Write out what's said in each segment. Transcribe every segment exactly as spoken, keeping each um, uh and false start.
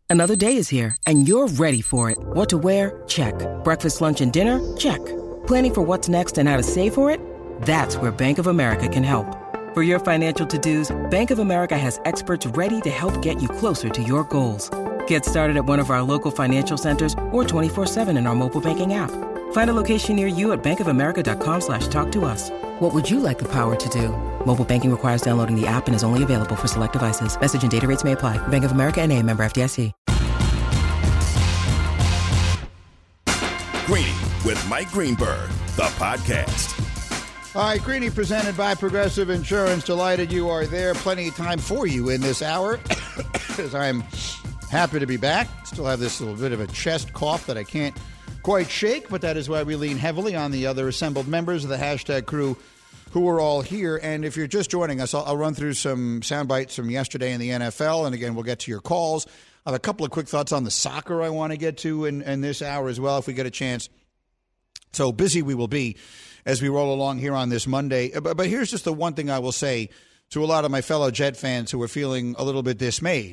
Another day is here, and you're ready for it. What to wear? Check. Breakfast, lunch, and dinner? Check. Planning for what's next and how to save for it? That's where Bank of America can help. For your financial to-dos, Bank of America has experts ready to help get you closer to your goals. Get started at one of our local financial centers or twenty-four seven in our mobile banking app. Find a location near you at bankofamerica.com slash talk to us. What would you like the power to do? Mobile banking requires downloading the app and is only available for select devices. Message and data rates may apply. Bank of America N A, member F D I C. Greeny with Mike Greenberg, the podcast. All right, Greeny presented by Progressive Insurance. Delighted you are there. Plenty of time for you in this hour, as I'm happy to be back. Still have this little bit of a chest cough that I can't quite shake, but that is why we lean heavily on the other assembled members of the hashtag crew who are all here. And if you're just joining us, I'll, I'll run through some sound bites from yesterday in the N F L. And again, we'll get to your calls. I have a couple of quick thoughts on the soccer I want to get to in, in this hour as well, if we get a chance. So busy we will be as we roll along here on this Monday. But, but here's just the one thing I will say to a lot of my fellow Jet fans who are feeling a little bit dismayed.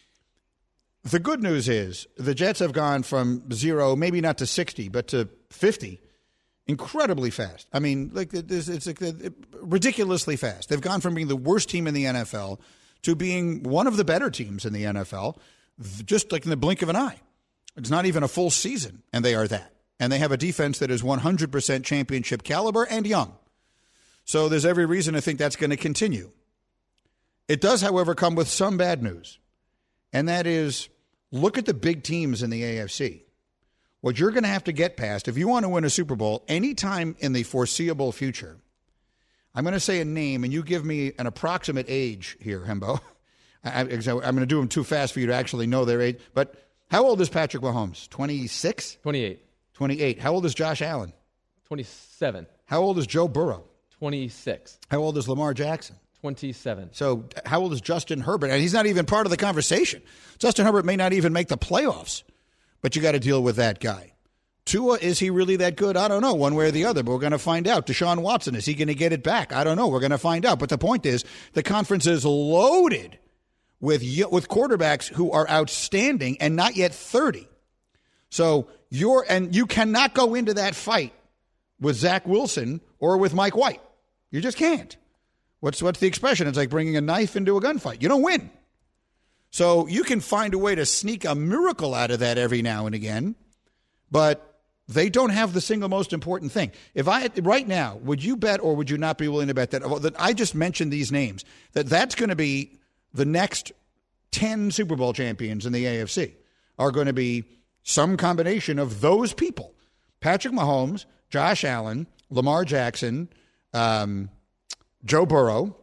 The good news is the Jets have gone from zero, maybe not to sixty, but to fifty incredibly fast. I mean, like it's, it's like ridiculously fast. They've gone from being the worst team in the N F L to being one of the better teams in the N F L, just like in the blink of an eye. It's not even a full season, and they are that. And they have a defense that is one hundred percent championship caliber and young. So there's every reason to think that's going to continue. It does, however, come with some bad news, and that is look at the big teams in the A F C. What you're going to have to get past, if you want to win a Super Bowl anytime in the foreseeable future, I'm going to say a name, and you give me an approximate age here, Hembo. I, I'm going to do them too fast for you to actually know their age. But how old is Patrick Mahomes? twenty-six? twenty-eight. twenty-eight. How old is Josh Allen? twenty-seven. How old is Joe Burrow? twenty-six. How old is Lamar Jackson? twenty-seven. So how old is Justin Herbert? And he's not even part of the conversation. Justin Herbert may not even make the playoffs, but you got to deal with that guy. Tua, is he really that good? I don't know, one way or the other, but we're going to find out. Deshaun Watson, is he going to get it back? I don't know. We're going to find out. But the point is, the conference is loaded with with quarterbacks who are outstanding and not yet thirty. So you're and you cannot go into that fight with Zach Wilson or with Mike White. You just can't. What's what's the expression? It's like bringing a knife into a gunfight. You don't win. So you can find a way to sneak a miracle out of that every now and again, but they don't have the single most important thing. If I right now, would you bet or would you not be willing to bet that, that I just mentioned these names, that that's going to be the next ten Super Bowl champions in the A F C are going to be some combination of those people: Patrick Mahomes, Josh Allen, Lamar Jackson, um, Joe Burrow,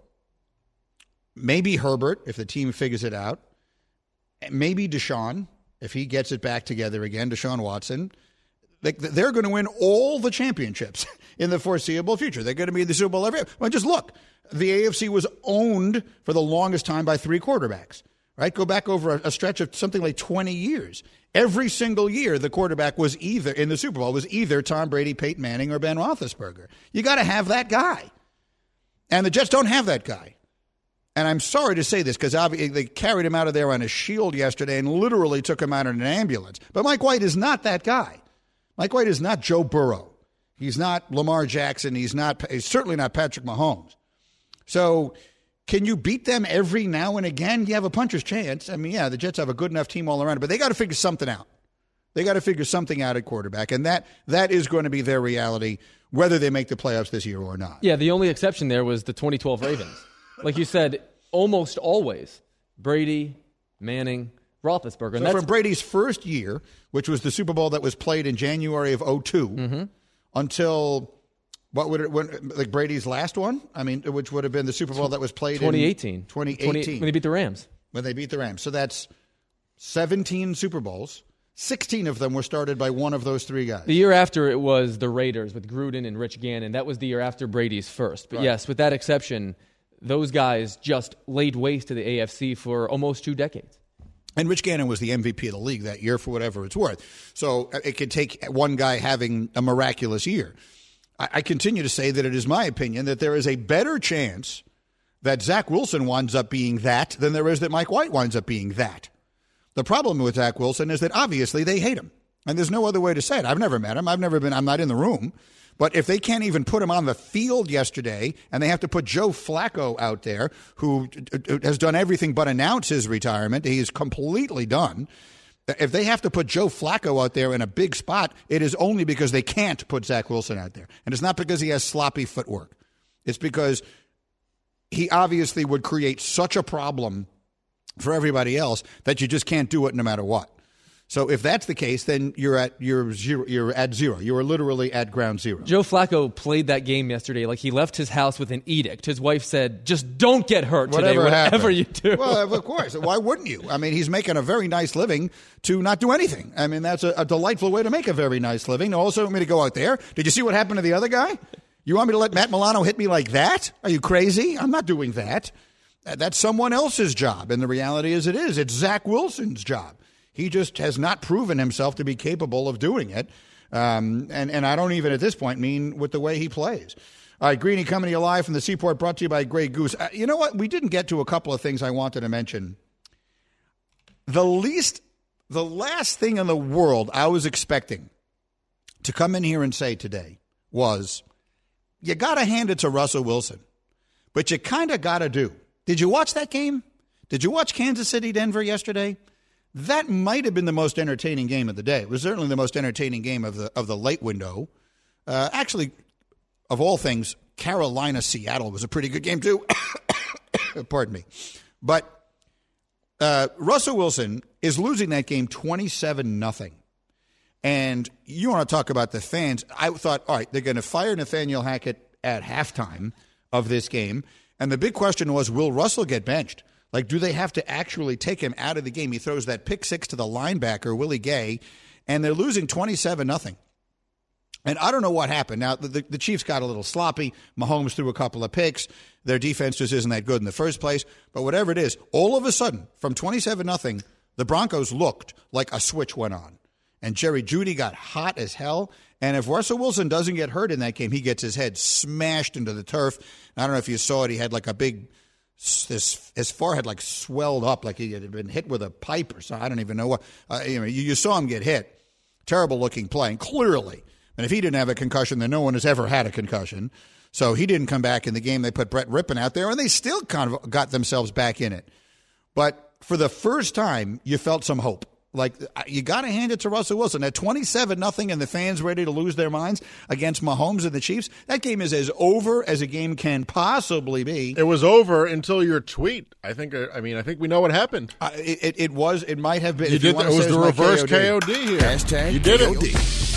maybe Herbert if the team figures it out, maybe Deshaun if he gets it back together again, Deshaun Watson. They're going to win all the championships in the foreseeable future. They're going to be in the Super Bowl every year. Well, just look. The A F C was owned for the longest time by three quarterbacks, right? Go back over a stretch of something like twenty years. Every single year, the quarterback was either, in the Super Bowl, was either Tom Brady, Peyton Manning, or Ben Roethlisberger. You got to have that guy. And the Jets don't have that guy. And I'm sorry to say this because they carried him out of there on a shield yesterday and literally took him out in an ambulance. But Mike White is not that guy. Mike White is not Joe Burrow. He's not Lamar Jackson. He's not. He's certainly not Patrick Mahomes. So can you beat them every now and again? You have a puncher's chance. I mean, yeah, the Jets have a good enough team all around, but they got to figure something out. They got to figure something out at quarterback, and that that is going to be their reality, whether they make the playoffs this year or not. Yeah, the only exception there was the twenty twelve Ravens. Like you said, almost always Brady, Manning, Roethlisberger. And so that's from Brady's first year, which was the Super Bowl that was played in January of oh two, mm-hmm. until what would it, when, like Brady's last one? I mean, which would have been the Super Bowl that was played twenty eighteen. in twenty eighteen. When they beat the Rams. When they beat the Rams. So that's seventeen Super Bowls. sixteen of them were started by one of those three guys. The year after it was the Raiders with Gruden and Rich Gannon. That was the year after Brady's first. But right. yes, with that exception, those guys just laid waste to the A F C for almost two decades. And Rich Gannon was the M V P of the league that year for whatever it's worth. So it could take one guy having a miraculous year. I, I continue to say that it is my opinion that there is a better chance that Zach Wilson winds up being that than there is that Mike White winds up being that. The problem with Zach Wilson is that obviously they hate him. And there's no other way to say it. I've never met him. I've never been, I'm not in the room. But if they can't even put him on the field yesterday and they have to put Joe Flacco out there, who has done everything but announce his retirement, he's completely done. If they have to put Joe Flacco out there in a big spot, it is only because they can't put Zach Wilson out there. And it's not because he has sloppy footwork. It's because he obviously would create such a problem for everybody else that you just can't do it no matter what. So if that's the case, then you're at you're zero. You're at zero. You are literally at ground zero. Joe Flacco played that game yesterday like he left his house with an edict. His wife said, "Just don't get hurt today, whatever, whatever you do." Well, of course. Why wouldn't you? I mean, he's making a very nice living to not do anything. I mean, that's a, a delightful way to make a very nice living. Also, want me to go out there? Did you see what happened to the other guy? You want me to let Matt Milano hit me like that? Are you crazy? I'm not doing that. That's someone else's job, and the reality is, it is. It's Zach Wilson's job. He just has not proven himself to be capable of doing it. Um, and, and I don't even at this point mean with the way he plays. All right, Greeny coming to you live from the Seaport, brought to you by Grey Goose. Uh, you know what? We didn't get to a couple of things I wanted to mention. The least, the last thing in the world I was expecting to come in here and say today was, you got to hand it to Russell Wilson, but you kind of got to do. Did you watch that game? Did you watch Kansas City, Denver yesterday? That might have been the most entertaining game of the day. It was certainly the most entertaining game of the of the late window. Uh, actually, of all things, Carolina-Seattle was a pretty good game too. Pardon me. But uh, Russell Wilson is losing that game twenty-seven nothing. And you want to talk about the fans. I thought, all right, they're going to fire Nathaniel Hackett at halftime of this game. And the big question was, will Russell get benched? Like, do they have to actually take him out of the game? He throws that pick six to the linebacker, Willie Gay, and they're losing twenty-seven nothing. And I don't know what happened. Now, the, the Chiefs got a little sloppy. Mahomes threw a couple of picks. Their defense just isn't that good in the first place. But whatever it is, all of a sudden, from twenty-seven nothing, the Broncos looked like a switch went on. And Jerry Jeudy got hot as hell. And if Russell Wilson doesn't get hurt in that game, he gets his head smashed into the turf. I don't know if you saw it. He had like a big... His, his forehead like swelled up like he had been hit with a pipe or something. I don't even know what. Uh, you know, you, you saw him get hit. Terrible looking play, and clearly. And if he didn't have a concussion, then no one has ever had a concussion. So he didn't come back in the game. They put Brett Rippon out there, and they still kind of got themselves back in it. But for the first time, you felt some hope. Like, you got to hand it to Russell Wilson. At twenty-seven nothing and the fans ready to lose their minds against Mahomes and the Chiefs, that game is as over as a game can possibly be. It was over until your tweet. I think, I mean, I think we know what happened. Uh, it, it was, it might have been. You did, you it was the reverse K O D. K O D here. Hashtag you did K O D. it.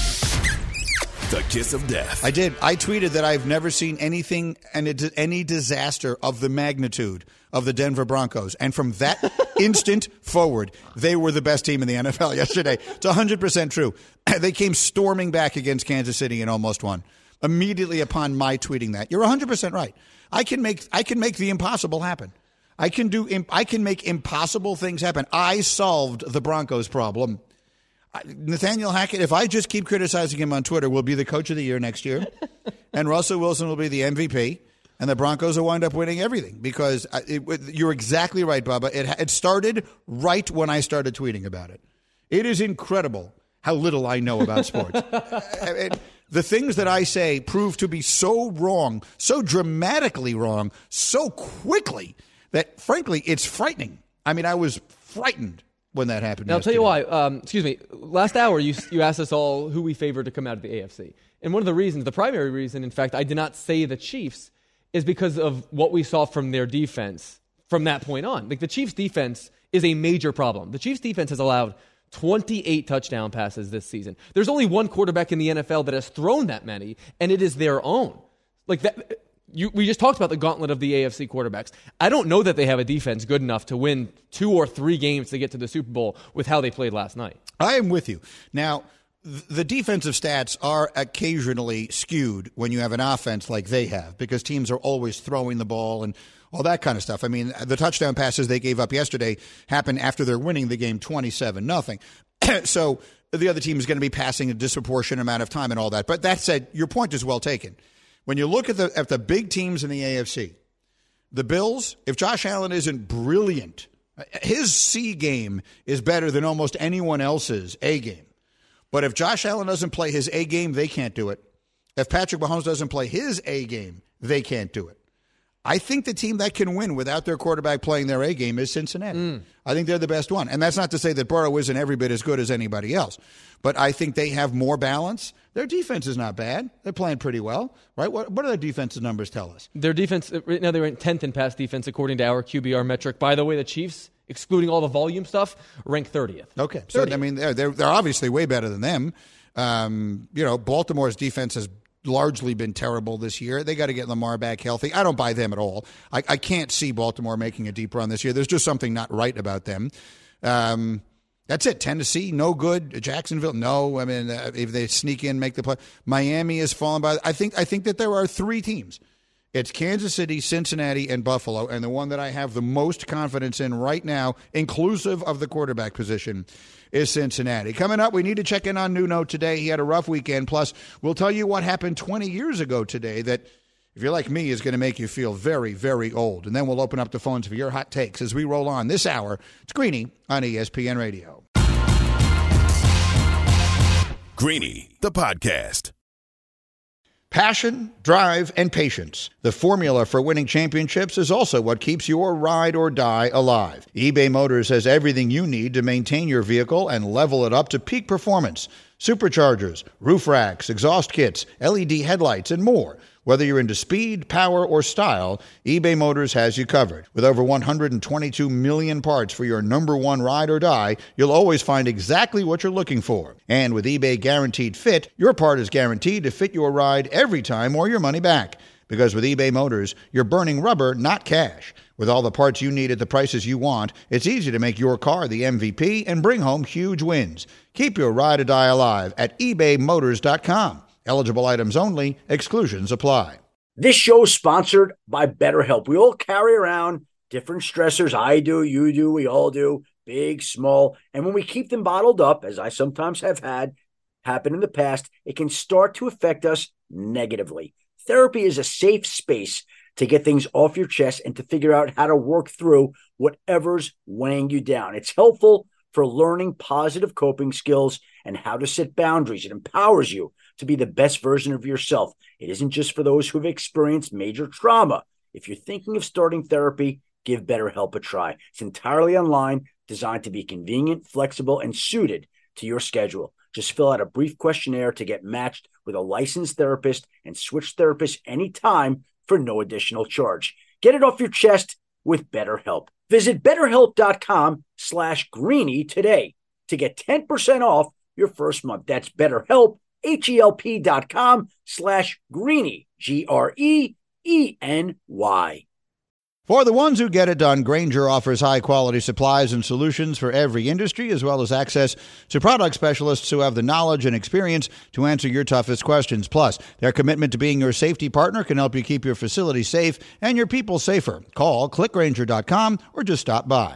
The kiss of death. I did. I tweeted that I've never seen anything and any disaster of the magnitude of the Denver Broncos. And from that instant forward, they were the best team in the N F L yesterday. It's one hundred percent true. They came storming back against Kansas City and almost won. Immediately upon my tweeting that. You're one hundred percent right. I can make I can make the impossible happen. I can do I can make impossible things happen. I solved the Broncos problem. Nathaniel Hackett, if I just keep criticizing him on Twitter, will be the coach of the year next year. And Russell Wilson will be the M V P. And the Broncos will wind up winning everything because it, you're exactly right, Bubba. It, it started right when I started tweeting about it. It is incredible how little I know about sports. it, the things that I say prove to be so wrong, so dramatically wrong, so quickly that, frankly, it's frightening. I mean, I was frightened when that happened. Now, I'll tell you why. Um, excuse me. Last hour, you you asked us all who we favor to come out of the A F C. And one of the reasons, the primary reason, in fact, I did not say the Chiefs, is because of what we saw from their defense from that point on. Like, the Chiefs' defense is a major problem. The Chiefs' defense has allowed twenty-eight touchdown passes this season. There's only one quarterback in the N F L that has thrown that many, and it is their own. Like that. You, we just talked about the gauntlet of the A F C quarterbacks. I don't know that they have a defense good enough to win two or three games to get to the Super Bowl with how they played last night. I am with you. Now, th- the defensive stats are occasionally skewed when you have an offense like they have because teams are always throwing the ball and all that kind of stuff. I mean, the touchdown passes they gave up yesterday happened after they're winning the game twenty-seven nothing. So the other team is going to be passing a disproportionate amount of time and all that. But that said, your point is well taken. When you look at the at the big teams in the A F C, the Bills, if Josh Allen isn't brilliant His C game is better than almost anyone else's A game. But if Josh Allen doesn't play his A game, they can't do it. If Patrick Mahomes doesn't play his A game, they can't do it. I think the team that can win without their quarterback playing their A game is Cincinnati. Mm. I think they're the best one. And that's not to say that Burrow isn't every bit as good as anybody else. But I think they have more balance. Their defense is not bad. They're playing pretty well, right? What, what do their defensive numbers tell us? Their defense, right now they're in tenth in pass defense according to our Q B R metric. By the way, the Chiefs, excluding all the volume stuff, rank thirtieth. Okay. thirtieth. So, I mean, they're, they're, they're obviously way better than them. Um, you know, Baltimore's defense has largely been terrible this year. They got to get Lamar back healthy. I don't buy them at all. I, I can't see Baltimore making a deep run this year. There's just something not right about them. Um, that's it. Tennessee, no good. Jacksonville, no. I mean, uh, if they sneak in, make the play. Miami is fallen by. I think. I think that there are three teams. It's Kansas City, Cincinnati, and Buffalo, and the one that I have the most confidence in right now, inclusive of the quarterback position, is Cincinnati. Coming up, we need to check in on Nuno today. He had a rough weekend. Plus, we'll tell you what happened twenty years ago today that, if you're like me, is going to make you feel very, very old. And then we'll open up the phones for your hot takes as we roll on this hour. It's Greeny on E S P N Radio. Greeny, the podcast. Passion, drive, and patience. The formula for winning championships is also what keeps your ride or die alive. eBay Motors has everything you need to maintain your vehicle and level it up to peak performance. Superchargers, roof racks, exhaust kits, L E D headlights, and more. Whether you're into speed, power, or style, eBay Motors has you covered. With over one hundred twenty-two million parts for your number one ride or die, you'll always find exactly what you're looking for. And with eBay Guaranteed Fit, your part is guaranteed to fit your ride every time or your money back. Because with eBay Motors, you're burning rubber, not cash. With all the parts you need at the prices you want, it's easy to make your car the M V P and bring home huge wins. Keep your ride or die alive at ebay motors dot com. Eligible items only. Exclusions apply. This show is sponsored by BetterHelp. We all carry around different stressors. I do, you do, we all do, big, small. And when we keep them bottled up, as I sometimes have had happen in the past, it can start to affect us negatively. Therapy is a safe space to get things off your chest and to figure out how to work through whatever's weighing you down. It's helpful for learning positive coping skills and how to set boundaries. It empowers you to be the best version of yourself. It isn't just for those who have experienced major trauma. If you're thinking of starting therapy, give BetterHelp a try. It's entirely online, designed to be convenient, flexible, and suited to your schedule. Just fill out a brief questionnaire to get matched with a licensed therapist and switch therapists anytime for no additional charge. Get it off your chest with BetterHelp. Visit betterhelp.com slash greeny today to get ten percent off your first month. That's BetterHelp, H-E-L-P dot com slash greeny, G R E E N Y. For the ones who get it done, Grainger offers high-quality supplies and solutions for every industry, as well as access to product specialists who have the knowledge and experience to answer your toughest questions. Plus, their commitment to being your safety partner can help you keep your facility safe and your people safer. Call click grainger dot com or just stop by.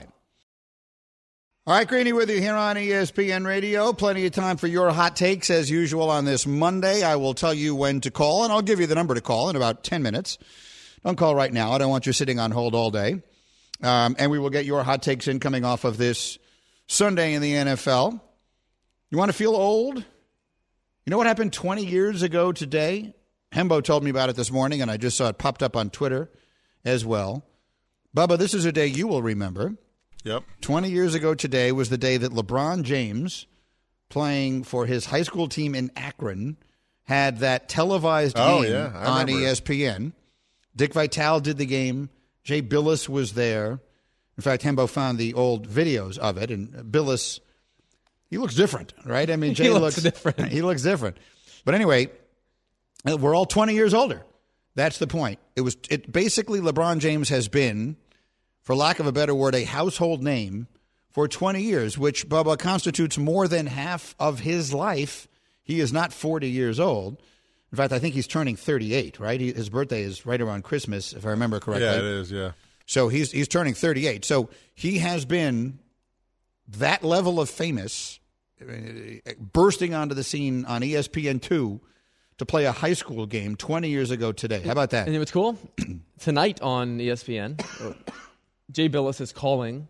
All right, Greeny with you here on E S P N Radio. Plenty of time for your hot takes, as usual, on this Monday. I will tell you when to call, and I'll give you the number to call in about ten minutes. Don't call right now. I don't want you sitting on hold all day. Um, and we will get your hot takes in coming off of this Sunday in the N F L. You want to feel old? You know what happened twenty years ago today? Hembo told me about it this morning, and I just saw it popped up on Twitter as well. Bubba, this is a day you will remember. Yep. twenty years ago today was the day that LeBron James, playing for his high school team in Akron, had that televised oh, game yeah, on E S P N. Dick Vitale did the game. Jay Billis was there. In fact, Hembo found the old videos of it, and Billis, he looks different, right? I mean, Jay he looks, looks different. He looks different. But anyway, we're all twenty years older. That's the point. It was it basically LeBron James has been, for lack of a better word, a household name for twenty years, which, Bubba, constitutes more than half of his life. He is not forty years old. In fact, I think he's turning thirty-eight, right? He, his birthday is right around Christmas, if I remember correctly. Yeah, it is, yeah. So he's he's turning thirty-eight. So he has been that level of famous, bursting onto the scene on E S P N two to play a high school game twenty years ago today. How about that? And you know what's cool? Tonight on E S P N, Jay Billis is calling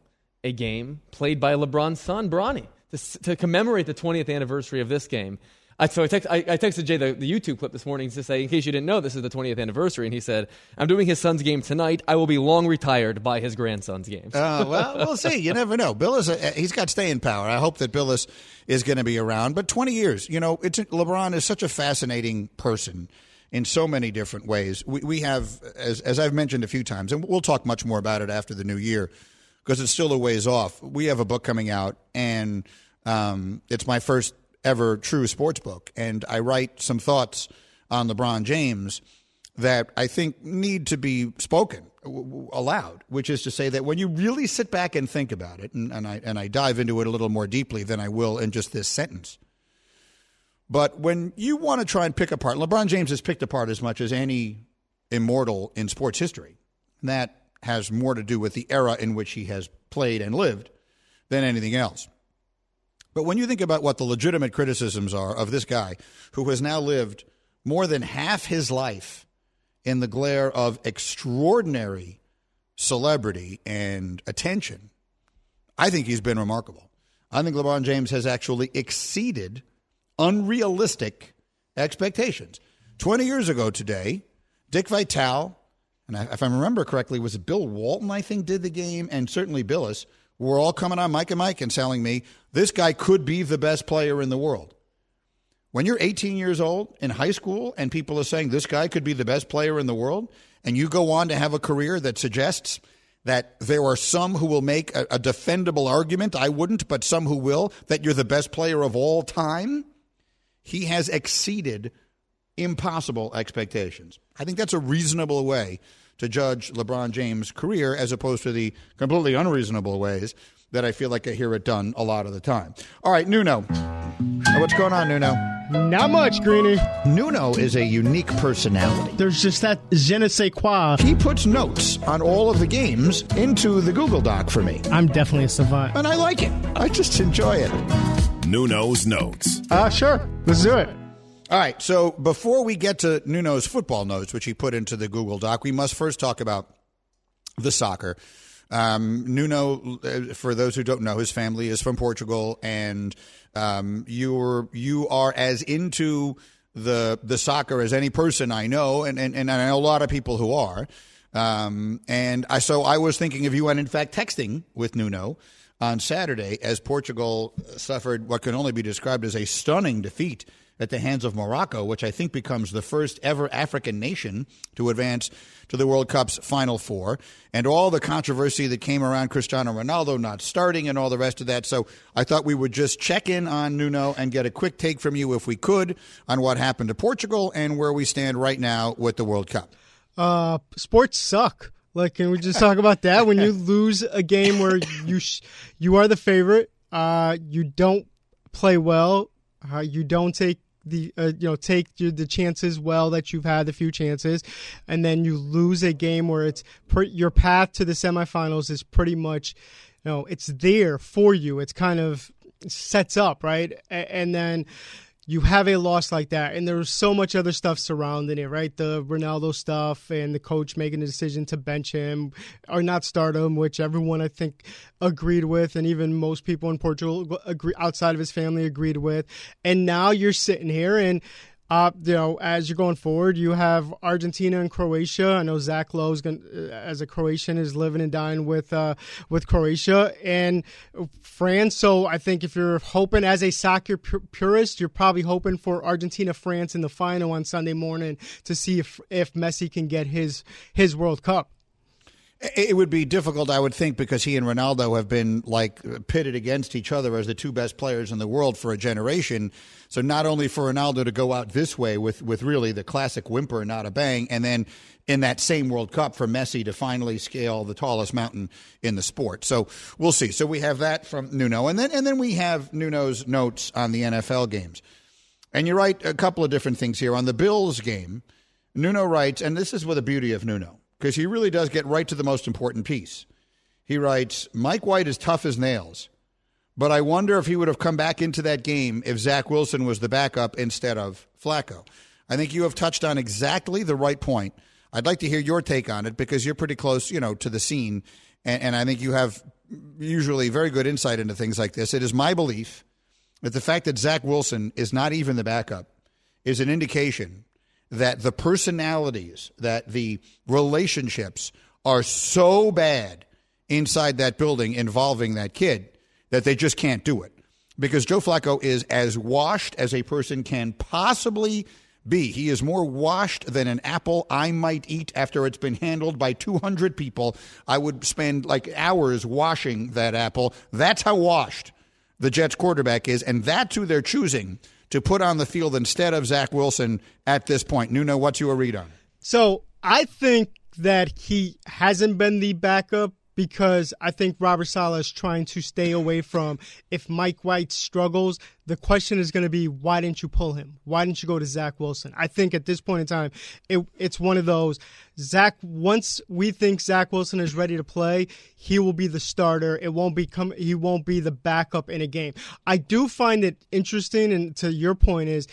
a game played by LeBron's son, Bronny, to, to commemorate the twentieth anniversary of this game. I, so I, text, I, I texted Jay the, the YouTube clip this morning to say, in case you didn't know, this is the twentieth anniversary. And he said, I'm doing his son's game tonight. I will be long retired by his grandson's games. Uh, well, we'll see. You never know. Billis, uh, he's got staying power. I hope that Billis is going to be around. But twenty years, you know, it's LeBron is such a fascinating person in so many different ways. We, we have, as, as I've mentioned a few times, and we'll talk much more about it after the new year because it's still a ways off. We have a book coming out, and um, it's my first ever true sports book, and I write some thoughts on LeBron James that I think need to be spoken aloud, which is to say that when you really sit back and think about it, and, and I and I dive into it a little more deeply than I will in just this sentence, but when you want to try and pick apart, LeBron James has picked apart as much as any immortal in sports history. That has more to do with the era in which he has played and lived than anything else. But when you think about what the legitimate criticisms are of this guy who has now lived more than half his life in the glare of extraordinary celebrity and attention, I think he's been remarkable. I think LeBron James has actually exceeded unrealistic expectations. twenty years ago today, Dick Vitale, and if I remember correctly, was it Bill Walton, I think, did the game, and certainly Billis, were all coming on Mike and Mike and telling me this guy could be the best player in the world. When you're eighteen years old in high school and people are saying this guy could be the best player in the world, and you go on to have a career that suggests that there are some who will make a, a defendable argument, I wouldn't, but some who will, that you're the best player of all time, he has exceeded impossible expectations. I think that's a reasonable way to judge LeBron James' career as opposed to the completely unreasonable ways that I feel like I hear it done a lot of the time. All right, Nuno. What's going on, Nuno? Not much, Greeny. Nuno is a unique personality. There's just that je ne sais quoi. He puts notes on all of the games into the Google Doc for me. I'm definitely a savant. And I like it. I just enjoy it. Nuno's Notes. Uh, sure. Let's do it. All right, so before we get to Nuno's football notes, which he put into the Google Doc, we must first talk about the soccer. Um, Nuno, for those who don't know, his family is from Portugal, and um, you're you are as into the the soccer as any person I know, and, and, and I know a lot of people who are. Um, and I so I was thinking of you, and in fact texting with Nuno on Saturday as Portugal suffered what can only be described as a stunning defeat at the hands of Morocco, which I think becomes the first ever African nation to advance to the World Cup's Final Four, and all the controversy that came around Cristiano Ronaldo not starting and all the rest of that. So I thought we would just check in on Nuno and get a quick take from you, if we could, on what happened to Portugal and where we stand right now with the World Cup. Uh, sports suck. Like, can we just talk about that? When you lose a game where you sh- you are the favorite, uh, you don't play well, uh, you don't take the uh, you know take the chances well that you've had, the few chances, and then you lose a game where it's pre- your path to the semifinals is pretty much, you know, it's there for you. It's kind of sets up, right? A- and then you have a loss like that, and there's so much other stuff surrounding it, right? The Ronaldo stuff and the coach making the decision to bench him or not start him, which everyone, I think, agreed with, and even most people in Portugal agree, outside of his family agreed with. And now you're sitting here, and Uh, you know, as you're going forward, you have Argentina and Croatia. I know Zach Lowe's going as a Croatian is living and dying with uh, with Croatia and France. So I think if you're hoping as a soccer purist, you're probably hoping for Argentina France in the final on Sunday morning to see if if Messi can get his his World Cup. It would be difficult, I would think, because he and Ronaldo have been like pitted against each other as the two best players in the world for a generation. So not only for Ronaldo to go out this way with, with really the classic whimper, not a bang, and then in that same World Cup for Messi to finally scale the tallest mountain in the sport. So we'll see. So we have that from Nuno. And then and then we have Nuno's notes on the N F L games. And you write a couple of different things here. On the Bills game, Nuno writes, and this is with the beauty of Nuno, because he really does get right to the most important piece. He writes, Mike White is tough as nails, but I wonder if he would have come back into that game if Zach Wilson was the backup instead of Flacco. I think you have touched on exactly the right point. I'd like to hear your take on it because you're pretty close, you know, to the scene, and, and I think you have usually very good insight into things like this. It is my belief that the fact that Zach Wilson is not even the backup is an indication that the personalities, that the relationships are so bad inside that building involving that kid that they just can't do it. Because Joe Flacco is as washed as a person can possibly be. He is more washed than an apple I might eat after it's been handled by two hundred people. I would spend like hours washing that apple. That's how washed the Jets quarterback is, and that's who they're choosing to put on the field instead of Zach Wilson at this point. Nuno, what's your read on? So I think that he hasn't been the backup because I think Robert Saleh is trying to stay away from, if Mike White struggles, the question is going to be, why didn't you pull him? Why didn't you go to Zach Wilson? I think at this point in time, it, it's one of those, Zach, once we think Zach Wilson is ready to play, he will be the starter. It won't become, he won't be the backup in a game. I do find it interesting, and to your point is,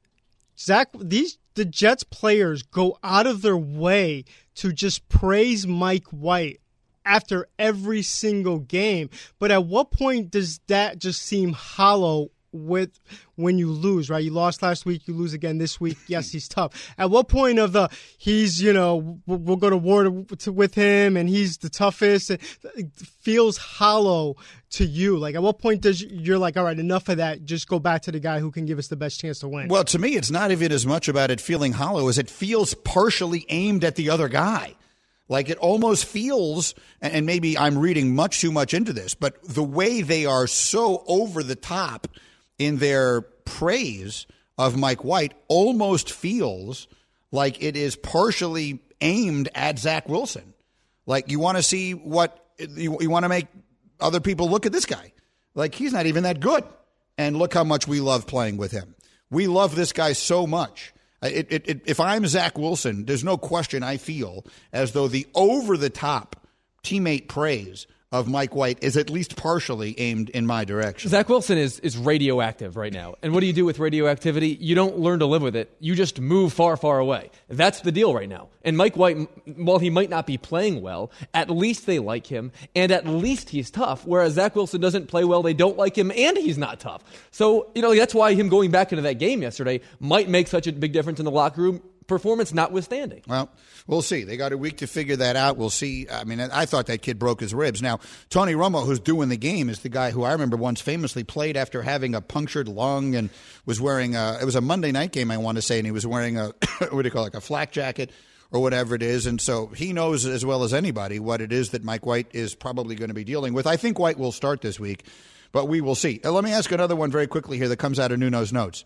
Zach, these the Jets players go out of their way to just praise Mike White after every single game. But at what point does that just seem hollow with when you lose, right? You lost last week, you lose again this week. Yes, he's tough. At what point of the, he's, you know, we'll go to war to, to, with him and he's the toughest, it feels hollow to you? Like, at what point does you're like, all right, enough of that, just go back to the guy who can give us the best chance to win? Well, to me, it's not even as much about it feeling hollow as it feels partially aimed at the other guy. Like, it almost feels, and maybe I'm reading much too much into this, but the way they are so over the top in their praise of Mike White almost feels like it is partially aimed at Zach Wilson. Like, you want to see what, you, you want to make other people look at this guy. Like, he's not even that good. And look how much we love playing with him. We love this guy so much. It, it, it, if I'm Zach Wilson, there's no question I feel as though the over-the-top teammate praise of Mike White is at least partially aimed in my direction. Zach Wilson is is radioactive right now. And what do you do with radioactivity? You don't learn to live with it. You just move far, far away. That's the deal right now. And Mike White, while he might not be playing well, at least they like him, and at least he's tough, whereas Zach Wilson doesn't play well, they don't like him, and he's not tough. So, you know, that's why him going back into that game yesterday might make such a big difference in the locker room, performance notwithstanding. Well, we'll see. They got a week to figure that out. We'll see. I mean, I thought that kid broke his ribs. Now, Tony Romo, who's doing the game, is the guy who I remember once famously played after having a punctured lung and was wearing a, it was a Monday night game, I want to say, and he was wearing a, what do you call it, like a flak jacket or whatever it is. And so he knows as well as anybody what it is that Mike White is probably going to be dealing with. I think White will start this week, but we will see. Now, let me ask another one very quickly here that comes out of Nuno's notes.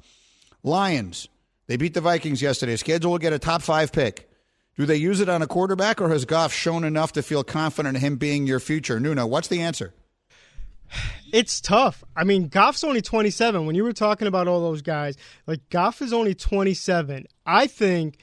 Lions. They beat the Vikings yesterday. Schedule will get a top five pick. Do they use it on a quarterback, or has Goff shown enough to feel confident in him being your future? Nuno, what's the answer? It's tough. I mean, Goff's only twenty-seven. When you were talking about all those guys, like, Goff is only twenty-seven. I think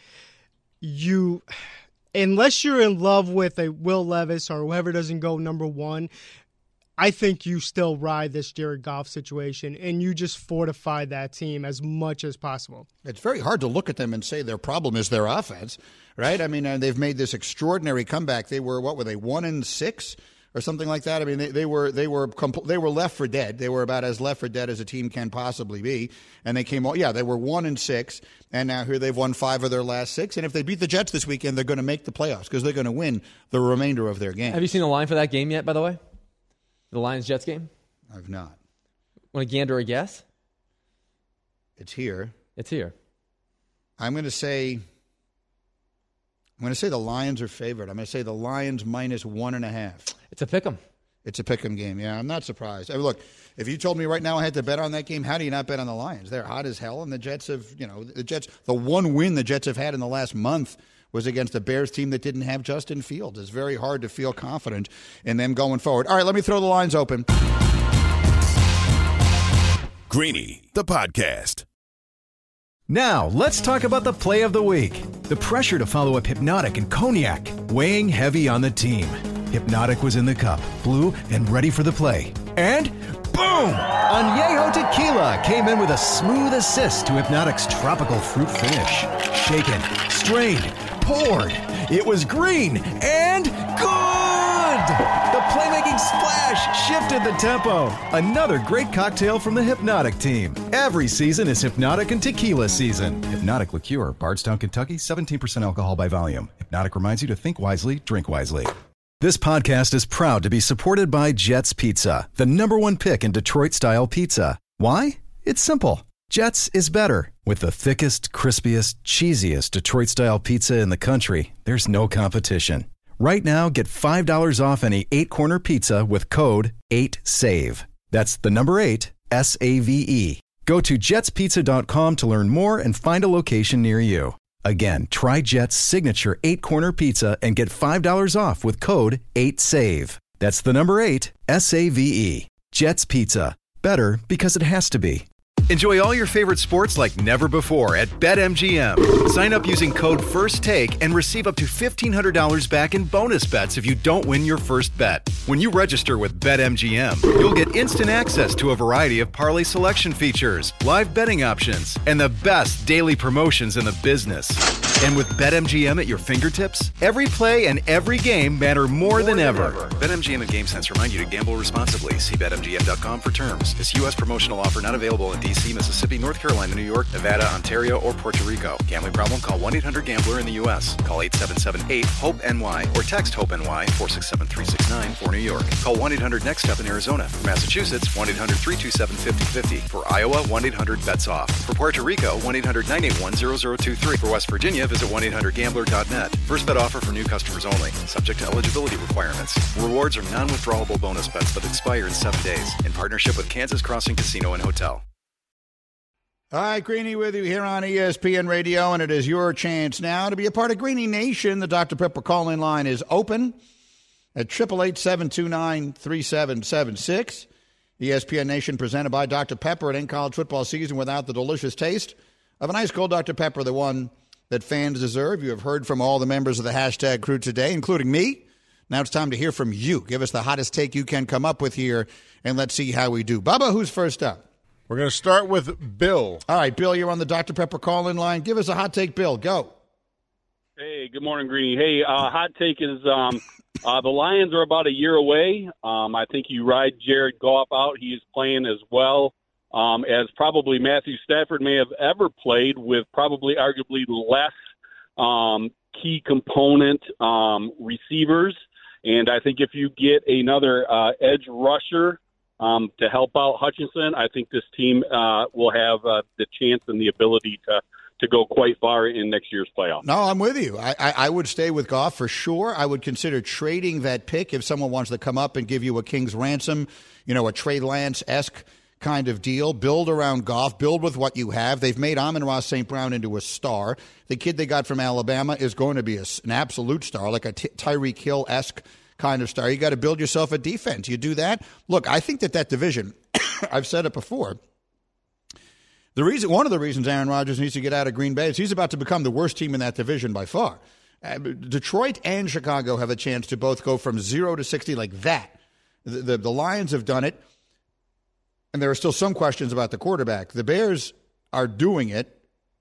you, unless you're in love with a Will Levis or whoever doesn't go number one, I think you still ride this Jared Goff situation, and you just fortify that team as much as possible. It's very hard to look at them and say their problem is their offense, right? I mean, uh, they've made this extraordinary comeback. They were, what were they, one and six or something like that? I mean, they, they were they were compl- they were left for dead. They were about as left for dead as a team can possibly be, and they came. Yeah, they were one and six, and now here they've won five of their last six. And if they beat the Jets this weekend, they're going to make the playoffs because they're going to win the remainder of their game. Have you seen the line for that game yet? By the way. The Lions-Jets game? I've not. Want to gander a guess? It's here. It's here. I'm going to say I'm going to say the Lions are favored. I'm going to say the Lions minus one and a half. It's a pick'em. It's a pick'em game. Yeah, I'm not surprised. I mean, look, if you told me right now I had to bet on that game, how do you not bet on the Lions? They're hot as hell, and the Jets have, you know, the Jets, the one win the Jets have had in the last month was against a Bears team that didn't have Justin Fields. It's very hard to feel confident in them going forward. All right, let me throw the lines open. Greeny, the podcast. Now, let's talk about the play of the week. The pressure to follow up Hypnotic and Cognac, weighing heavy on the team. Hypnotic was in the cup, blue, and ready for the play. And boom! Añejo Tequila came in with a smooth assist to Hypnotic's tropical fruit finish. Shaken, strained, poured. It was green and good! The playmaking splash shifted the tempo. Another great cocktail from the Hypnotic team. Every season is Hypnotic and Tequila season. Hypnotic Liqueur, Bardstown, Kentucky, seventeen percent alcohol by volume. Hypnotic reminds you to think wisely, drink wisely. This podcast is proud to be supported by Jets Pizza, the number one pick in Detroit-style pizza. Why? It's simple. Jets is better. With the thickest, crispiest, cheesiest Detroit-style pizza in the country, there's no competition. Right now, get five dollars off any eight-corner pizza with code eight save. That's the number eight, S A V E. Go to jets pizza dot com to learn more and find a location near you. Again, try Jet's signature eight-corner pizza and get five dollars off with code eight save. That's the number eight, S A V E. Jet's Pizza. Better because it has to be. Enjoy all your favorite sports like never before at BetMGM. Sign up using code FIRSTTAKE and receive up to fifteen hundred dollars back in bonus bets if you don't win your first bet. When you register with BetMGM, you'll get instant access to a variety of parlay selection features, live betting options, and the best daily promotions in the business. And with BetMGM at your fingertips, every play and every game matter more, more than, than ever. ever. BetMGM and GameSense remind you to gamble responsibly. See Bet M G M dot com for terms. This U S promotional offer not available in D C, Mississippi, North Carolina, New York, Nevada, Ontario, or Puerto Rico. Gambling problem? Call one eight hundred gambler in the U S. Call eight seven seven eight hope N Y or text HOPE-NY four six seven three six nine for New York. Call one eight hundred next step in Arizona. For Massachusetts, one eight hundred three two seven five zero five zero. For Iowa, one eight hundred bets off. For Puerto Rico, one eight hundred nine eight one zero zero two three. For West Virginia, visit one eight hundred gambler dot net. First bet offer for new customers only. Subject to eligibility requirements. Rewards are non-withdrawable bonus bets that expire in seven days. In partnership with Kansas Crossing Casino and Hotel. All right, Greeny with you here on E S P N Radio, and it is your chance now to be a part of Greeny Nation. The Doctor Pepper call-in line is open at eight eight eight, seven two nine, three seven seven six. E S P N Nation presented by Doctor Pepper. It ain't college football season without the delicious taste of an ice cold Doctor Pepper, the one that fans deserve. You have heard from all the members of the hashtag crew today, including me. Now it's time to hear from you. Give us the hottest take you can come up with here, and let's see how we do. Bubba, who's first up? We're going to start with Bill. All right, Bill, you're on the Doctor Pepper call-in line. Give us a hot take, Bill. Go. Hey, good morning, Greeny. Hey, uh, hot take is um, uh, the Lions are about a year away. Um, I think you ride Jared Goff out. He is playing as well um, as probably Matthew Stafford may have ever played, with probably arguably less um, key component um, receivers. And I think if you get another uh, edge rusher Um, to help out Hutchinson, I think this team uh, will have uh, the chance and the ability to to go quite far in next year's playoff. No, I'm with you. I, I, I would stay with Goff for sure. I would consider trading that pick if someone wants to come up and give you a king's ransom, you know, a Trey Lance-esque kind of deal. Build around Goff. Build with what you have. They've made Amon-Ra Saint Brown into a star. The kid they got from Alabama is going to be a, an absolute star, like a Ty- Tyreek Hill-esque kind of star. You got to build yourself a defense. You do that. Look, I think that that division, I've said it before, the reason, one of the reasons Aaron Rodgers needs to get out of Green Bay is he's about to become the worst team in that division by far. Uh, Detroit and Chicago have a chance to both go from zero to sixty like that. The, the, the Lions have done it, and there are still some questions about the quarterback. The Bears are doing it.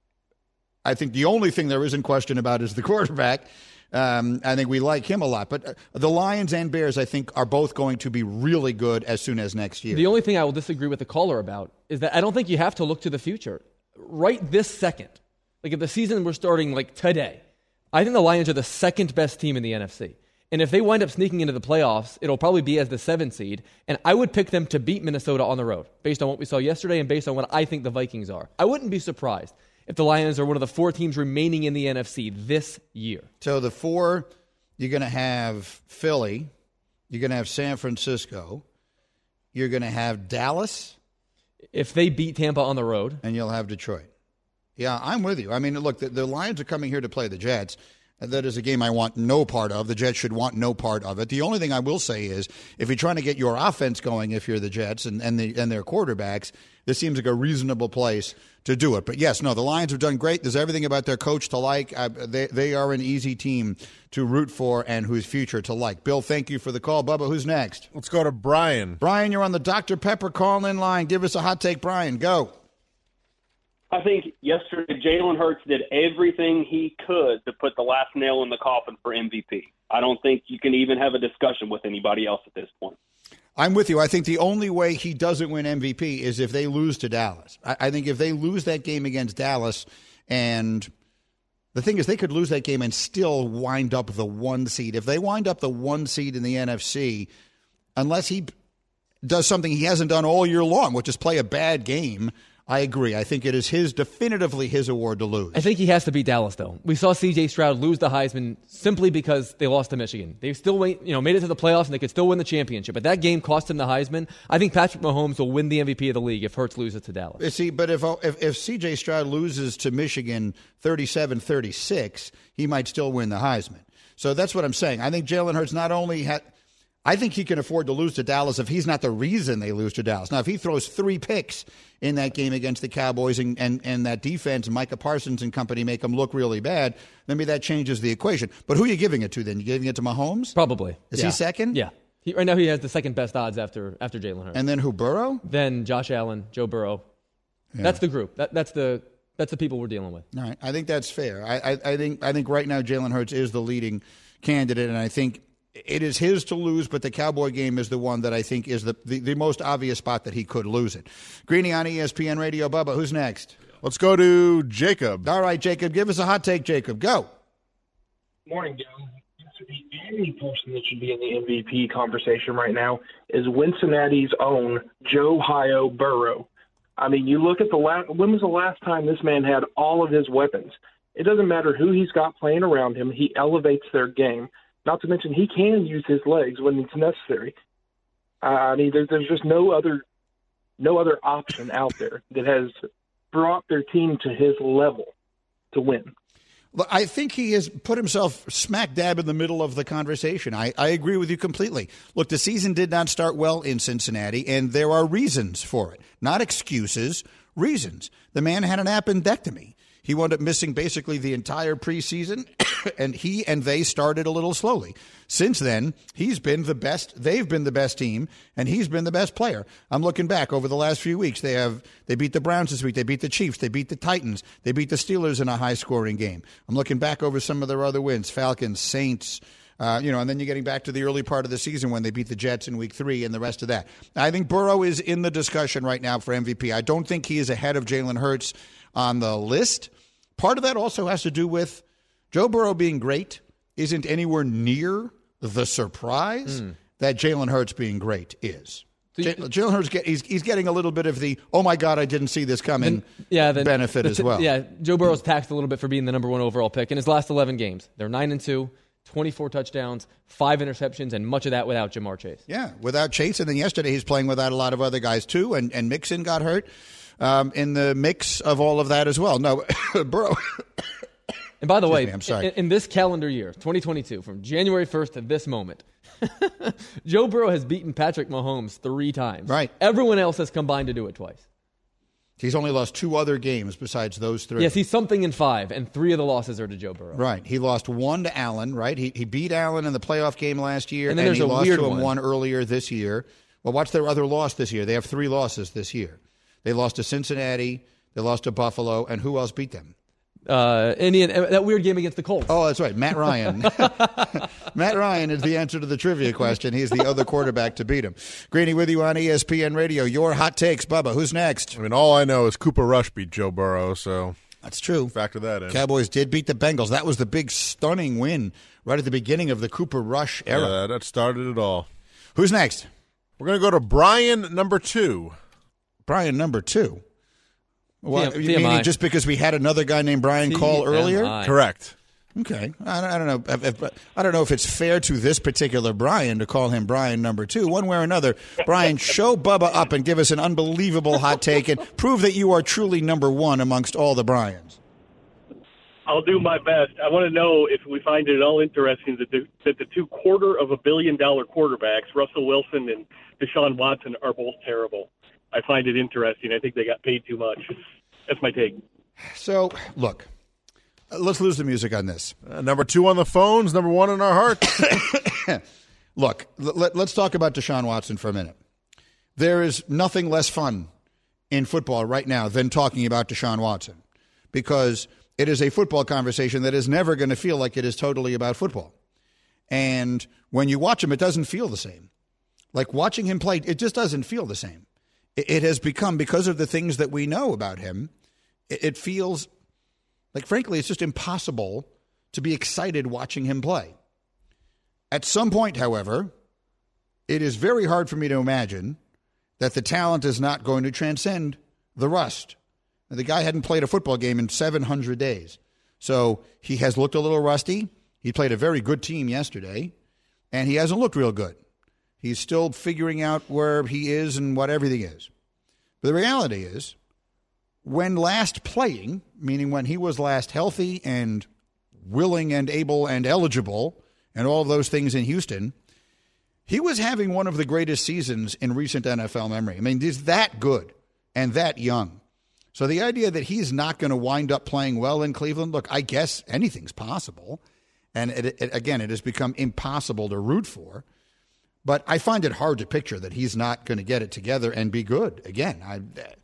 I think the only thing there isn't question about is the quarterback. Um, I think we like him a lot. But uh, the Lions and Bears, I think, are both going to be really good as soon as next year. The only thing I will disagree with the caller about is that I don't think you have to look to the future. Right this second, like if the season were starting like today, I think the Lions are the second best team in the N F C. And if they wind up sneaking into the playoffs, it'll probably be as the seventh seed. And I would pick them to beat Minnesota on the road, based on what we saw yesterday and based on what I think the Vikings are. I wouldn't be surprised if the Lions are one of the four teams remaining in the N F C this year. So the four, you're going to have Philly, you're going to have San Francisco, you're going to have Dallas. If they beat Tampa on the road. And you'll have Detroit. Yeah, I'm with you. I mean, look, the, the Lions are coming here to play the Jets. That is a game I want no part of. The Jets should want no part of it. The only thing I will say is if you're trying to get your offense going, if you're the Jets and, and, the, and their quarterbacks, this seems like a reasonable place to do it. But, yes, no, the Lions have done great. There's everything about their coach to like. Uh, they, they are an easy team to root for and whose future to like. Bill, thank you for the call. Bubba, who's next? Let's go to Brian. Brian, you're on the Doctor Pepper call-in line. Give us a hot take, Brian. Go. I think yesterday Jalen Hurts did everything he could to put the last nail in the coffin for M V P. I don't think you can even have a discussion with anybody else at this point. I'm with you. I think the only way he doesn't win M V P is if they lose to Dallas. I, I think if they lose that game against Dallas, and the thing is they could lose that game and still wind up the one seed. If they wind up the one seed in the N F C, unless he does something he hasn't done all year long, which is play a bad game, I agree. I think it is his, definitively his award to lose. I think he has to beat Dallas, though. We saw C J Stroud lose the Heisman simply because they lost to Michigan. They still wait, you know, made it to the playoffs and they could still win the championship. But that game cost him the Heisman. I think Patrick Mahomes will win the M V P of the league if Hurts loses to Dallas. See, but if if, if C J Stroud loses to Michigan thirty-seven thirty-six, he might still win the Heisman. So that's what I'm saying. I think Jalen Hurts not only had – I think he can afford to lose to Dallas if he's not the reason they lose to Dallas. Now, if he throws three picks in that game against the Cowboys and, and, and that defense, Micah Parsons and company make them look really bad, then maybe that changes the equation. But who are you giving it to then? You giving it to Mahomes? Probably. Is yeah. he second? Yeah. He, right now he has the second best odds after after Jalen Hurts. And then who, Burrow? Then Josh Allen, Joe Burrow. Yeah. That's the group. That, that's the that's the people we're dealing with. All right. I think that's fair. I, I, I think I think right now Jalen Hurts is the leading candidate, and I think it is his to lose, but the Cowboy game is the one that I think is the, the, the most obvious spot that he could lose it. Greeny on E S P N Radio. Bubba, who's next? Let's go to Jacob. All right, Jacob. Give us a hot take, Jacob. Go. Morning, Joe. The only person that should be in the M V P conversation right now is Cincinnati's own Joe Hio Burrow. I mean, you look at the last, when was the last time this man had all of his weapons? It doesn't matter who he's got playing around him. He elevates their game. Not to mention, he can use his legs when it's necessary. Uh, I mean, there's, there's just no other, no other option out there that has brought their team to his level to win. Look, I think he has put himself smack dab in the middle of the conversation. I, I agree with you completely. Look, the season did not start well in Cincinnati, and there are reasons for it. Not excuses, reasons. The man had an appendectomy. He wound up missing basically the entire preseason, and he and they started a little slowly. Since then, he's been the best. They've been the best team, and he's been the best player. I'm looking back over the last few weeks. They have they beat the Browns this week. They beat the Chiefs. They beat the Titans. They beat the Steelers in a high-scoring game. I'm looking back over some of their other wins: Falcons, Saints. Uh, you know, and then you're getting back to the early part of the season when they beat the Jets in week three and the rest of that. I think Burrow is in the discussion right now for M V P. I don't think he is ahead of Jalen Hurts on the list. Part of that also has to do with Joe Burrow being great isn't anywhere near the surprise mm. that Jalen Hurts being great is. So J- Jalen Hurts, get, he's, he's getting a little bit of the, oh, my God, I didn't see this coming then, yeah, then, benefit the, as well. Yeah, Joe Burrow's taxed a little bit for being the number one overall pick in his last eleven games. They're nine and two, twenty-four touchdowns, five interceptions, and much of that without Jamar Chase. Yeah, without Chase. And then yesterday he's playing without a lot of other guys, too, and, and Mixon got hurt. Um, in the mix of all of that as well. No, Burrow. And by the way, me, I'm sorry. In, in this calendar year, twenty twenty-two, from January first to this moment, Joe Burrow has beaten Patrick Mahomes three times. Right. Everyone else has combined to do it twice. He's only lost two other games besides those three. Yes, he's something in five, and three of the losses are to Joe Burrow. Right. He lost one to Allen, right? He he beat Allen in the playoff game last year, and, then and there's he a lost weird to him one. one earlier this year. Well, what's their other loss this year? They have three losses this year. They lost to Cincinnati, they lost to Buffalo, and who else beat them? Uh, Indian, that weird game against the Colts. Oh, that's right, Matt Ryan. Matt Ryan is the answer to the trivia question. He's the other quarterback to beat him. Greeny with you on E S P N Radio. Your hot takes, Bubba. Who's next? I mean, all I know is Cooper Rush beat Joe Burrow, so that's true. Factor that in. Cowboys did beat the Bengals. That was the big, stunning win right at the beginning of the Cooper Rush era. Yeah, that started it all. Who's next? We're going to go to Brian number two. Brian number two. Well, T M- you meaning just because we had another guy named Brian call earlier? Correct. Okay. I don't, I don't know. If, if, I don't know if it's fair to this particular Brian to call him Brian number two. One way or another, Brian, show Bubba up and give us an unbelievable hot take and prove that you are truly number one amongst all the Brians. I'll do my best. I want to know if we find it at all interesting that the, that the two quarter of a billion dollar quarterbacks, Russell Wilson and Deshaun Watson, are both terrible. I find it interesting. I think they got paid too much. That's my take. So, look, let's lose the music on this. Uh, number two on the phones, number one in our hearts. Look, let, let's talk about Deshaun Watson for a minute. There is nothing less fun in football right now than talking about Deshaun Watson because it is a football conversation that is never going to feel like it is totally about football. And when you watch him, it doesn't feel the same. Like watching him play, it just doesn't feel the same. It, it has become, because of the things that we know about him, it, it feels like, frankly, it's just impossible to be excited watching him play. At some point, however, it is very hard for me to imagine that the talent is not going to transcend the rust. The guy hadn't played a football game in seven hundred days. So he has looked a little rusty. He played a very good team yesterday, and he hasn't looked real good. He's still figuring out where he is and what everything is. But the reality is, when last playing, meaning when he was last healthy and willing and able and eligible and all of those things in Houston, he was having one of the greatest seasons in recent N F L memory. I mean, he's that good and that young. So the idea that he's not going to wind up playing well in Cleveland, look, I guess anything's possible. And it, it, again, it has become impossible to root for. But I find it hard to picture that he's not going to get it together and be good. Again, I,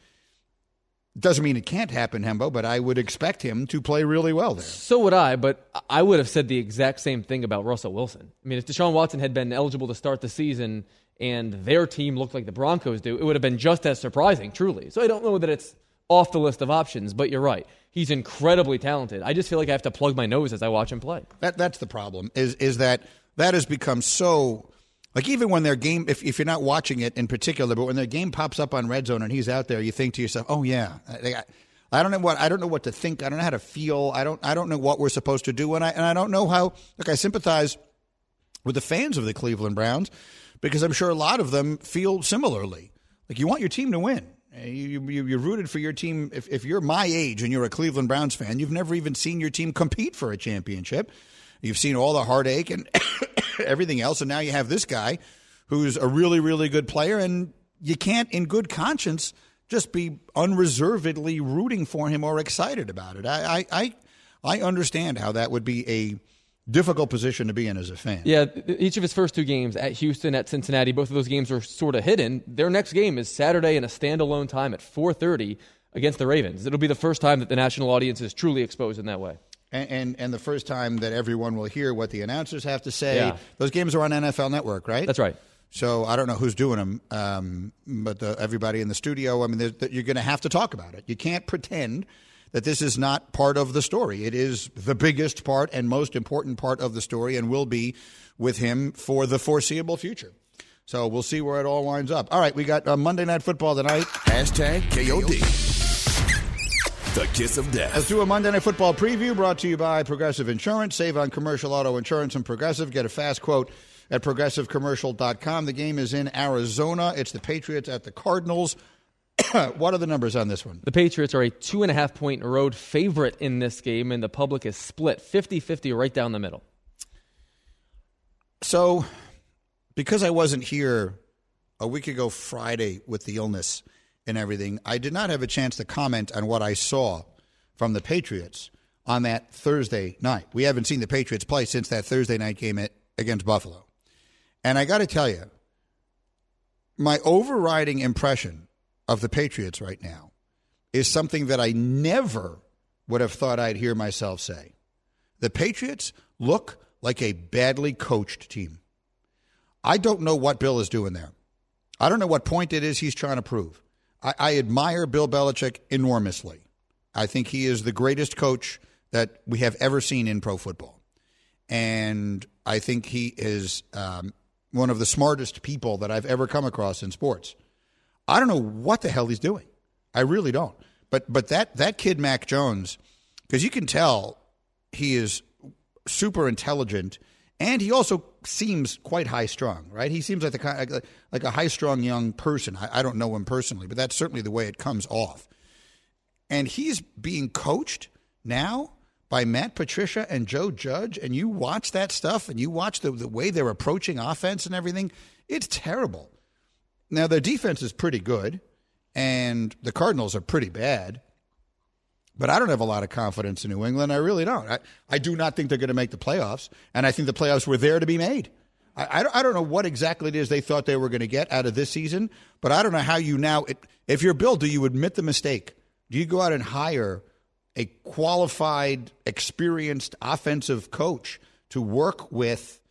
doesn't mean it can't happen, Hembo, but I would expect him to play really well there. So would I, but I would have said the exact same thing about Russell Wilson. I mean, if Deshaun Watson had been eligible to start the season and their team looked like the Broncos do, it would have been just as surprising, truly. So I don't know that it's off the list of options, but you're right. He's incredibly talented. I just feel like I have to plug my nose as I watch him play. That That's the problem, is is that that has become so... Like, even when their game, if, if you're not watching it in particular, but when their game pops up on Red Zone and he's out there, you think to yourself, oh, yeah, I, I don't know what I don't know what to think. I don't know how to feel. I don't I don't know what we're supposed to do. And I, and I don't know how, look, I sympathize with the fans of the Cleveland Browns because I'm sure a lot of them feel similarly. Like, you want your team to win. You, you, you're rooted for your team. If, if you're my age and you're a Cleveland Browns fan, you've never even seen your team compete for a championship. You've seen all the heartache and everything else, and now you have this guy who's a really, really good player, and you can't, in good conscience, just be unreservedly rooting for him or excited about it. I, I, I understand how that would be a difficult position to be in as a fan. Yeah, each of his first two games, at Houston, at Cincinnati, both of those games are sort of hidden. Their next game is Saturday in a standalone time at four thirty against the Ravens. It'll be the first time that the national audience is truly exposed in that way. And, and and the first time that everyone will hear what the announcers have to say. Yeah. Those games are on N F L Network, right? That's right. So I don't know who's doing them, um, but the, everybody in the studio, I mean, you're going to have to talk about it. You can't pretend that this is not part of the story. It is the biggest part and most important part of the story and will be with him for the foreseeable future. So we'll see where it all winds up. All right, we got uh, Monday Night Football tonight. Hashtag K O D. The Kiss of Death. Let's do a Monday Night Football preview brought to you by Progressive Insurance. Save on commercial auto insurance and Progressive. Get a fast quote at progressive commercial dot com. The game is in Arizona. It's the Patriots at the Cardinals. What are the numbers on this one? The Patriots are a two and a half point road favorite in this game, and the public is split fifty-fifty right down the middle. So, because I wasn't here a week ago Friday with the illness and everything, I did not have a chance to comment on what I saw from the Patriots on that Thursday night. We haven't seen the Patriots play since that Thursday night game at, against Buffalo. And I got to tell you, my overriding impression of the Patriots right now is something that I never would have thought I'd hear myself say. The Patriots look like a badly coached team. I don't know what Bill is doing there. I don't know what point it is he's trying to prove. I, I admire Bill Belichick enormously. I think he is the greatest coach that we have ever seen in pro football. And I think he is um, one of the smartest people that I've ever come across in sports. I don't know what the hell he's doing. I really don't. But but that, that kid, Mac Jones, because you can tell he is super intelligent, and he also seems quite high-strung, right? He seems like the kind, like a high-strung young person. I, I don't know him personally, but that's certainly the way it comes off. And he's being coached now by Matt Patricia and Joe Judge, and you watch that stuff, and you watch the, the way they're approaching offense and everything, it's terrible. Now, their defense is pretty good, and the Cardinals are pretty bad. But I don't have a lot of confidence in New England. I really don't. I, I do not think they're going to make the playoffs, and I think the playoffs were there to be made. I, I, I don't know what exactly it is they thought they were going to get out of this season, but I don't know how you now – if you're Bill, do you admit the mistake? Do you go out and hire a qualified, experienced offensive coach to work with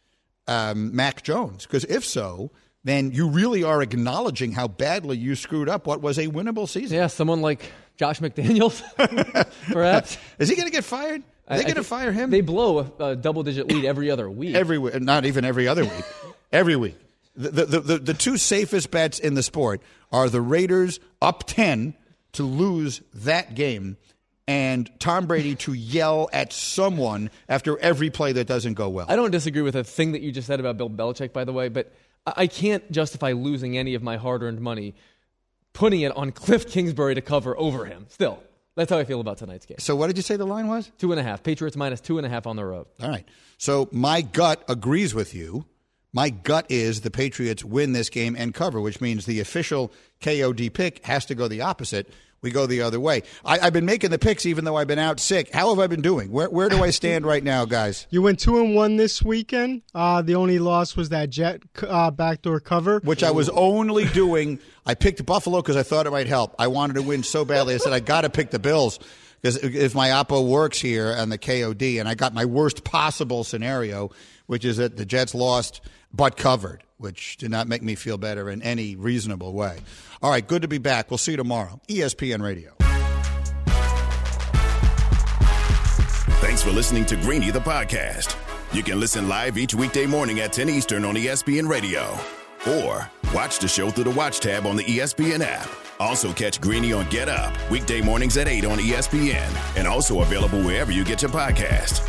um, Mac Jones? Because if so, then you really are acknowledging how badly you screwed up what was a winnable season. Yeah, someone like Josh McDaniels, perhaps. Is he going to get fired? Are they going to fire him? They blow a, a double-digit lead every other week. Every week, not even every other week. Every week. The, the, the, the two safest bets in the sport are the Raiders up ten to lose that game and Tom Brady to yell at someone after every play that doesn't go well. I don't disagree with a thing that you just said about Bill Belichick, by the way, but I can't justify losing any of my hard-earned money putting it on Cliff Kingsbury to cover over him. Still, that's how I feel about tonight's game. So what did you say the line was? Two and a half. Patriots minus two and a half on the road. All right. So my gut agrees with you. My gut is the Patriots win this game and cover, which means the official K O D pick has to go the opposite. We go the other way. I, I've been making the picks even though I've been out sick. How have I been doing? Where where do I stand right now, guys? You went two and one this weekend. Uh, the only loss was that Jet uh, backdoor cover, which I was only doing. I picked Buffalo because I thought it might help. I wanted to win so badly. I said I got to pick the Bills because if my oppo works here on the K O D, and I got my worst possible scenario, which is that the Jets lost but covered, which did not make me feel better in any reasonable way. All right, good to be back. We'll see you tomorrow. E S P N Radio. Thanks for listening to Greeny the podcast. You can listen live each weekday morning at ten Eastern on E S P N Radio. Or watch the show through the Watch tab on the E S P N app. Also catch Greeny on Get Up, weekday mornings at eight on E S P N. And also available wherever you get your podcast.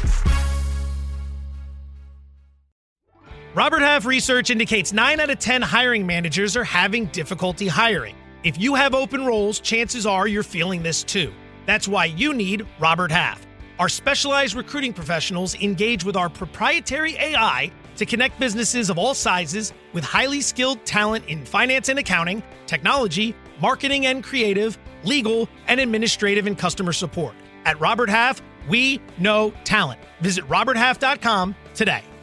Robert Half research indicates nine out of ten hiring managers are having difficulty hiring. If you have open roles, chances are you're feeling this too. That's why you need Robert Half. Our specialized recruiting professionals engage with our proprietary A I to connect businesses of all sizes with highly skilled talent in finance and accounting, technology, marketing and creative, legal, and administrative and customer support. At Robert Half, we know talent. Visit robert half dot com today.